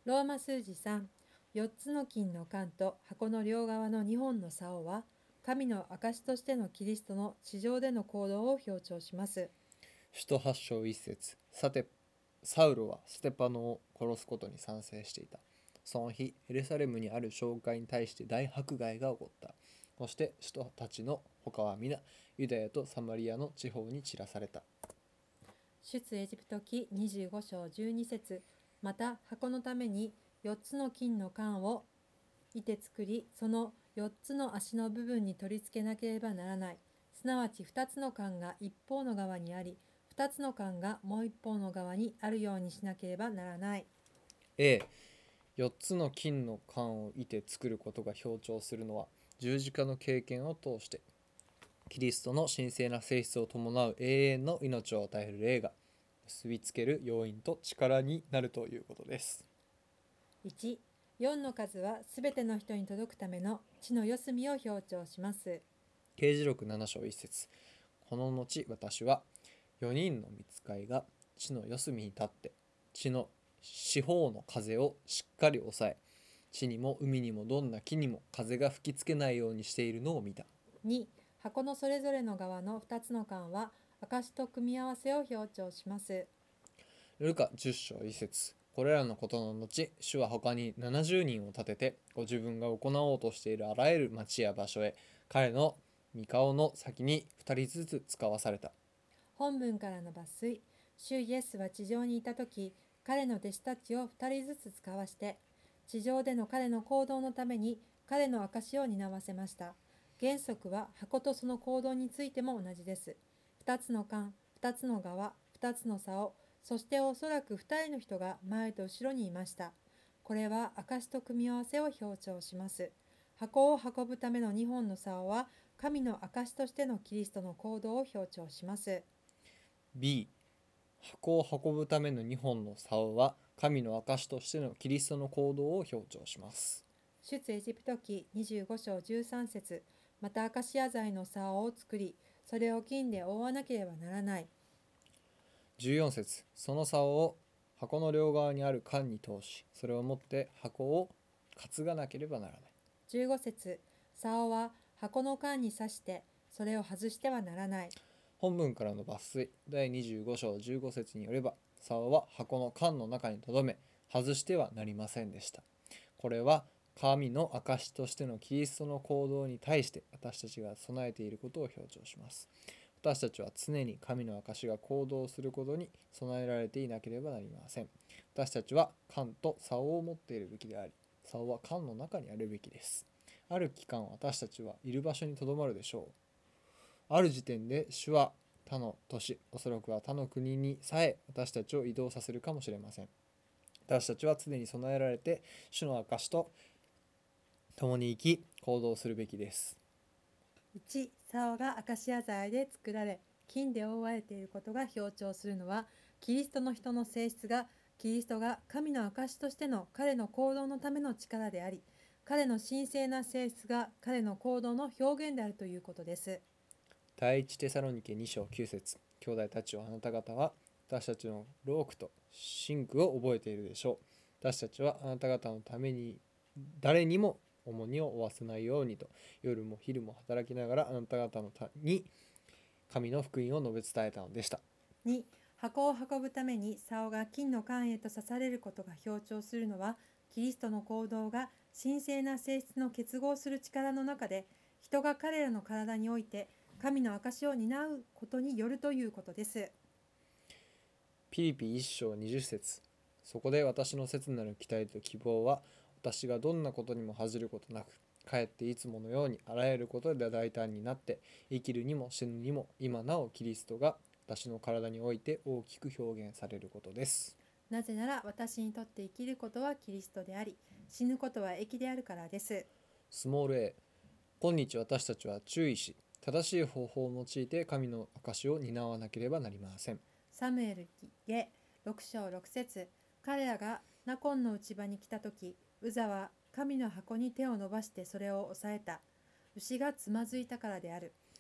ローマ数字3、4つの金の冠と箱の両側の2本の竿は、神の証としてのキリストの地上での行動を強調します。 使徒八章一節。サウロはステパノを殺すことに賛成していた。その日、エルサレムにある教会に対して大迫害が起こった。そして使徒たちの他は皆、ユダヤとサマリアの地方に散らされた。 出エジプト記25章12節。また箱のために4つの金の冠をいて作り、その4つの足の部分に取り付けなければならない。すなわち2つの冠が一方の側にあり、2つの冠がもう一方の側にあるようにしなければならない。 A、4つの金の冠をいて作ることが強調するのは、十字架の経験を通して、キリストの神聖な性質を伴う永遠の命を与える霊が結びつける要因と力になるということです。 1、4の数はすべての人に届くための地の四隅を強調します。 啓示録7章1節。この後私は4人の御使いが地の四隅に立って地の四方の風をしっかり抑え、地にも海にもどんな木にも風が吹きつけないようにしているのを見た。 2、箱のそれぞれの側の2つの冠は証と組み合わせを強調します。 ルカ10章1節。これらのことの後、主は他に70人を立てて、ご自分が行おうとしているあらゆる町や場所へ、彼の御顔の先に2人ずつ使わされた。 本文からの抜粋。主イエスは地上にいたとき、彼の弟子たちを2人ずつ使わして、地上での彼の行動のために彼の証を担わせました。原則は箱とその行動についても同じです。2つの冠、2つの側、2つの竿、そしておそらく2人の人が前と後ろにいました。これは証と組み合わせを強調します。箱を運ぶための2本の竿は神の証としてのキリストの行動を強調します。 B、箱を運ぶための2本の竿は、神の証としてのキリストの行動を強調します。 出エジプト記25章13節。またアカシア材の竿を作り、それを金で覆わなければならない。 14節。その竿を箱の両側にある缶に通し、それを持って箱を担がなければならない。 15節。竿は箱の缶に刺して、それを外してはならない。 本文からの抜粋。第25章15節によれば、竿は箱の缶の中に留め、外してはなりませんでした。これは神の証としてのキリストの行動に対して私たちが備えていることを強調します。私たちは常に神の証が行動することに備えられていなければなりません。私たちは缶と竿を持っているべきであり、竿は缶の中にあるべきです。ある期間私たちはいる場所にとどまるでしょう。ある時点で主は他の都市、おそらくは他の国にさえ私たちを移動させるかもしれません。私たちは常に備えられて主の証と共に生き行動するべきです。 1、竿がアカシア材で作られ、金で覆われていることが強調するのは、キリストの人の性質が、キリストが神の証としての彼の行動のための力であり、彼の神聖な性質が彼の行動の表現であるということです。 第一テサロニケ2章9節。兄弟たちをあなた方は私たちの労苦と辛苦を覚えているでしょう。私たちはあなた方のために誰にも重荷を負わせないようにと、夜も昼も働きながらあなた方のに神の福音を述べ伝えたのでした。 2、箱を運ぶために竿が金の管へと刺されることが強調するのは、キリストの行動が神聖な性質の結合する力の中で、人が彼らの体において神の証を担うことによるということです。 ピリピ1章20節。そこで私の切なる期待と希望は、私がどんなことにも恥じることなく、かえっていつものようにあらゆることで大胆になって、生きるにも死ぬにも今なおキリストが私の体において大きく表現されることです。 なぜなら私にとって生きることはキリストであり、死ぬことは益であるからです。 スモール a。 今日私たちは注意し、正しい方法を用いて神の証を担わなければなりません。 サムエル記下6章6節。彼らがナコンの内場に来たとき、ウザは神の箱に手を伸ばしてそれを押さえた。牛がつまずいたからである。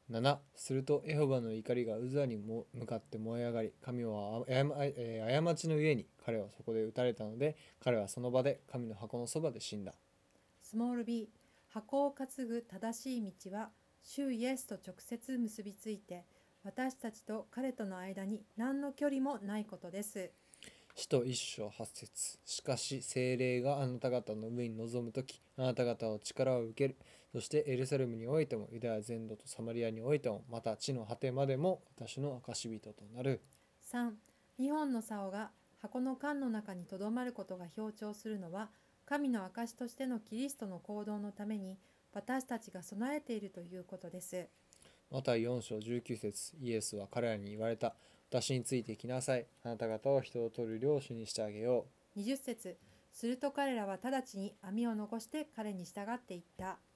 7するとエホバの怒りがウザにも向かって燃え上がり、神は過ちのゆえに彼はそこで撃たれたので、彼はその場で神の箱のそばで死んだ。 スモール b、 箱を担ぐ正しい道は主イエスと直接結びついて、私たちと彼との間に何の距離もないことです。 使徒一章八節。しかし聖霊があなた方の上に臨むとき、あなた方は力を受ける。そしてエルサレムにおいても、ユダヤ全土とサマリアにおいても、また地の果てまでも私の証人となる。 3、2本の竿が箱の缶の中にとどまることが強調するのは、神の証としてのキリストの行動のために私たちが備えているということです。 マタイ4章19節。イエスは彼らに言われた。私についてきなさい。あなた方を人を取る漁師にしてあげよ 20節。すると彼らは直ちに網を残して彼に従っていった。